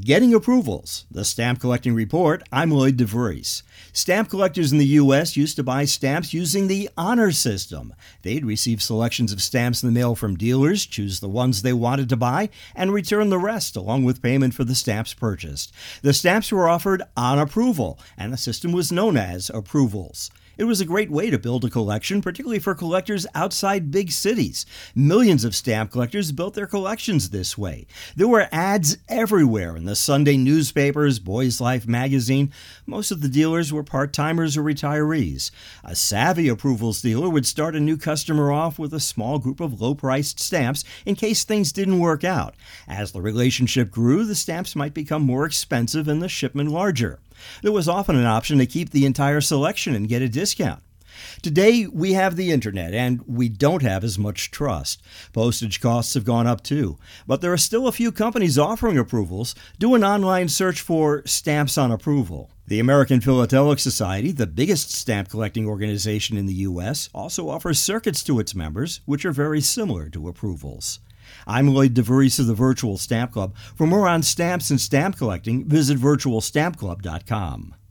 Getting Approvals, the Stamp Collecting Report. I'm Lloyd DeVries. Stamp collectors in the U.S. used to buy stamps using the honor system. They'd receive selections of stamps in the mail from dealers, choose the ones they wanted to buy, and return the rest along with payment for the stamps purchased. The stamps were offered on approval, and the system was known as Approvals. It was a great way to build a collection, particularly for collectors outside big cities. Millions of stamp collectors built their collections this way. There were ads everywhere in the Sunday newspapers, Boys Life magazine. Most of the dealers were part-timers or retirees. A savvy Approvals dealer would start a new customer off with a small group of low-priced stamps in case things didn't work out. As the relationship grew, the stamps might become more expensive and the shipment larger. There was often an option to keep the entire selection and get a discount. Today, we have the internet, and we don't have as much trust. Postage costs have gone up too, but there are still a few companies offering approvals. Do an online search for Stamps on Approval. The American Philatelic Society, the biggest stamp collecting organization in the U.S., also offers circuits to its members, which are very similar to approvals. I'm Lloyd DeVries of the Virtual Stamp Club. For more on stamps and stamp collecting, visit virtualstampclub.com.